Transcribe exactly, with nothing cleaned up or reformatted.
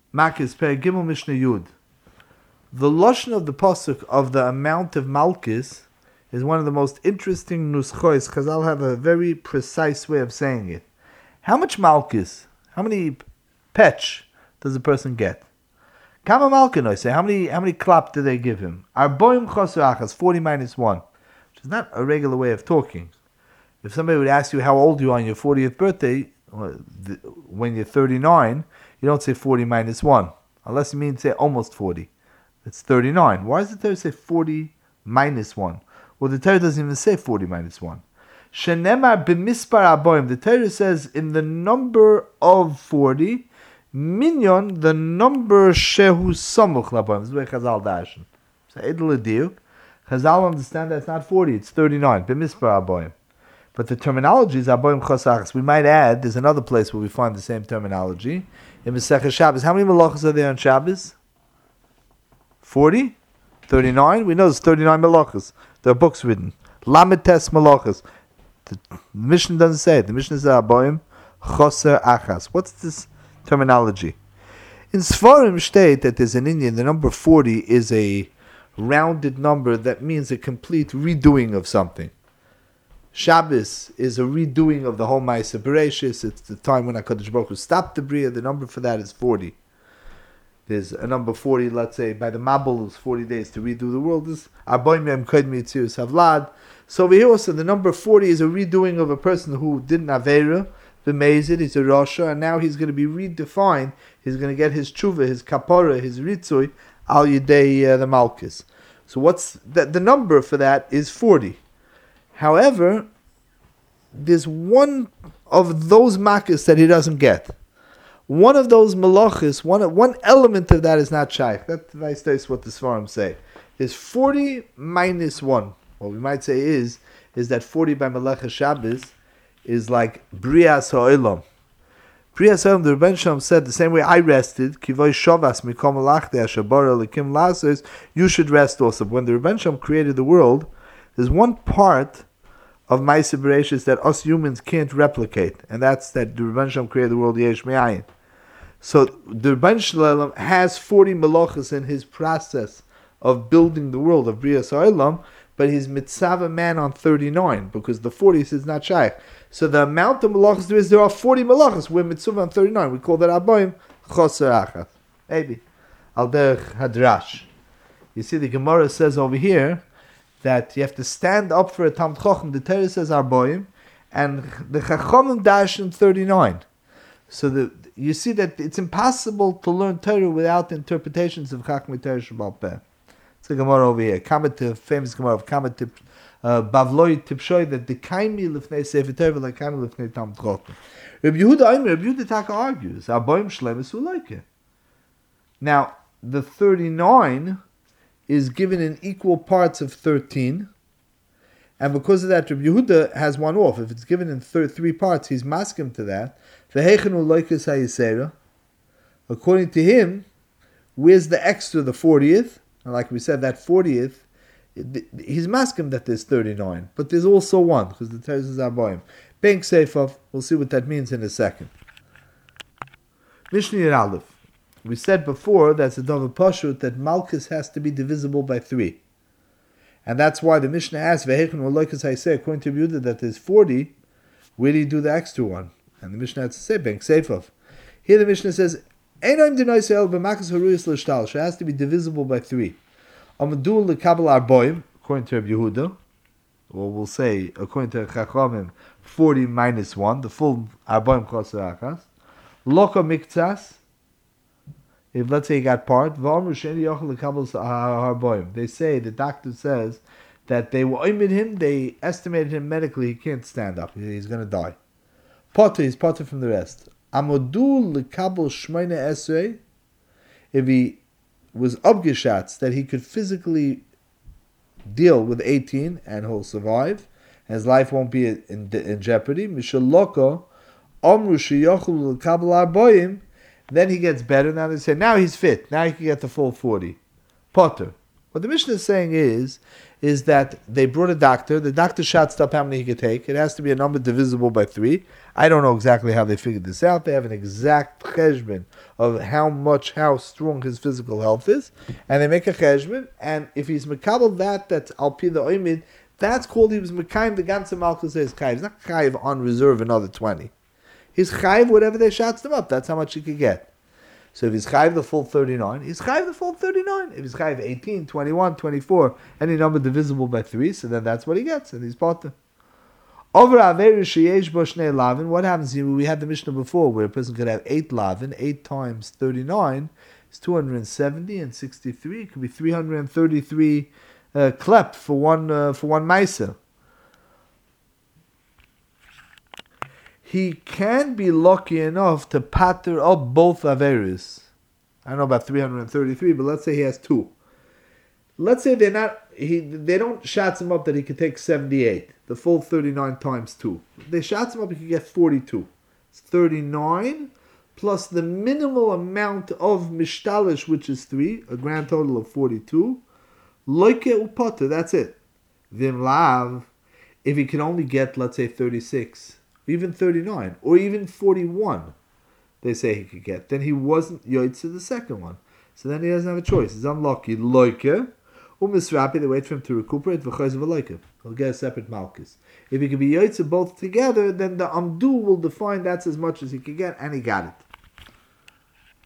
Makis Per Gimel Mishnah Yud. The lashon of the pasuk of the amount of malchus is one of the most interesting nuschos, because I'll have a very precise way of saying it. How much malchus, how many petch does a person get? Kama malkin, I say, how many how many klap do they give him? Arboim choser achas, forty minus one, which is not a regular way of talking. If somebody would ask you how old you are on your fortieth birthday, when you're thirty-nine, you don't say forty minus one, unless you mean say almost forty. It's thirty-nine. Why does the Torah say forty minus one? Well, the Torah doesn't even say forty minus one. Shenemar b'mispar aboim. The Torah says in the number of forty, minyon, the number shehu samuch laboim. This is where Chazal dashen. So edel diuk. Chazal understand that it's not forty, it's thirty-nine. B'mispar aboim. But the terminology is aboim chosachas. We might add, there's another place where we find the same terminology. In Masechah Shabbos, how many malachas are there on Shabbos? forty? thirty-nine? We know there's thirty-nine malachas. There are books written. Lamites malachas. The Mishnah doesn't say it. The Mishnah says aboim choser achas. What's this terminology? In Sfarim state that there's an Indian, the number forty is a rounded number that means a complete redoing of something. Shabbos is a redoing of the whole Ma'aseh Bereshis. It's the time when HaKadosh Baruch Hu stopped the Bria. The number for that is forty. There's a number forty, let's say, by the Mabul, it's forty days to redo the world. This Arboim Yom Kodmi Tzirus Havlad. So over here also, the number forty is a redoing of a person who did an Aveira, b'meizid, he's a Rasha, and now he's going to be redefined. He's going to get his tshuva, his kapora, his ritzui, al yidei uh, the Malchus. So what's the, the number for that is forty. However, there's one of those makkahs that he doesn't get. One of those malachis, one one element of that is not shaykh. That's what the Svarim say. There's forty minus one. What we might say is, is that forty by Melech Shabbos is like Brias Ha'olam. Brias Ha'olam, the Rebbe Shalom said, the same way I rested, Kivoy Shavas Mikom Malachde Ashabara Lekim Lasos, you should rest also. When the Rebbe Shalom created the world, there's one part of Ma'aseh Bereshis that us humans can't replicate, and that's that the Rebbe Shalom created the world Yesh Me'ayin. So the Rebbe Shalom has forty malachas in his process of building the world of Brias Ha'olam, but he's mitzvah man on thirty-nine, because the forty is not shaykh. So the amount of malachas there is, there are forty malachas. We're mitzvah on thirty-nine. We call that aboim choser achas. Maybe. Al derech hadrash. You see, the Gemara says over here that you have to stand up for a Talmid Chacham. The Torah says Arboim, and the Chachamim dash in thirty-nine. So the you see that it's impossible to learn Torah without interpretations of Chachmei Torah Shebal Peh. It's a Gemara over here. Kamat, famous Gemara of Kamat uh, Bavloi Tipshoy, that the Kaimi Lifnei Sefer Torah like Kaimi Lifnei Talmid Chacham. Rabbi Yehuda Aimer, Rabbi Yehuda Taka argues Arboim Shlemus Ulaike. Now the thirty-nine is given in equal parts of thirteen, and because of that, Rabbi Yehuda has one off. If it's given in thir- three parts, he's maskim to that. According to him, where's the extra, the fortieth? And like we said, that fortieth, he's maskim that there's thirty-nine, but there's also one, because the Torah is Arboim. Bank Seifov, we'll see what that means in a second. Mishnah Yud Aleph. We said before that's a Davar Pashut that Malchus has to be divisible by three. And that's why the Mishnah asks, according to Yehuda, that there's forty, where do you do the extra one? And the Mishnah has to say, Bank Seifov. Here the Mishnah says, it has to be divisible by three. Amadul lekabel arboim, according to Yehuda, or we'll say, according to Chachamim, forty minus one, the full arboim choser achas. Loka miktsas, if let's say he got part, they say, the doctor says that they were oimid him, they estimated him medically, he can't stand up, he's going to die. Potter, he's potter from the rest. Amodul lekabel shmeina esrei, if he was obgeshatz, that he could physically deal with eighteen and he'll survive, and his life won't be in, in jeopardy. Mishaloko, omru sheyochul lekabel arboim. Then he gets better. Now they say, now he's fit. Now he can get the full forty. Potter. What the Mishnah is saying is, is that they brought a doctor. The doctor shots up how many he could take. It has to be a number divisible by three. I don't know exactly how they figured this out. They have an exact cheshbon of how much, how strong his physical health is, and they make a cheshbon. And if he's mekabel that, that's al pi the oimid. That's called he was mekayim the ganze malchus is chayiv. He's not chayiv on reserve another twenty. He's chayiv whatever they shots them up. That's how much he could get. So if he's chayiv the full thirty-nine, he's chayiv the full thirty-nine. If he's chayiv eighteen, twenty-one, twenty-four, any number divisible by three, so then that's what he gets, and he's potter. Over averu sheyesh bo shnei lavin, what happens here? We had the Mishnah before where a person could have eight lavin, eight times thirty-nine is two hundred seventy, and sixty-three it could be three hundred thirty-three uh, klep for one uh, for one meiser. He can be lucky enough to patter up both Averis. I don't know about three hundred thirty-three, but let's say he has two. Let's say they're not, he, they don't shots him up that he could take seventy-eight, the full thirty-nine times two. They shots him up, he could get forty-two. It's thirty-nine plus the minimal amount of mishtalish, which is three, a grand total of forty-two. Loike upata, that's it. Vim lav, if he can only get, let's say, thirty-six, even thirty-nine, or even forty-one, they say he could get. Then he wasn't yoytze the second one. So then he doesn't have a choice. He's unlucky. Loike, umisrapi, they wait for him to recuperate, v'chayz v'loike. He'll get a separate malchus. If he can be yoytze both together, then the amdu will define that's as much as he could get, and he got it.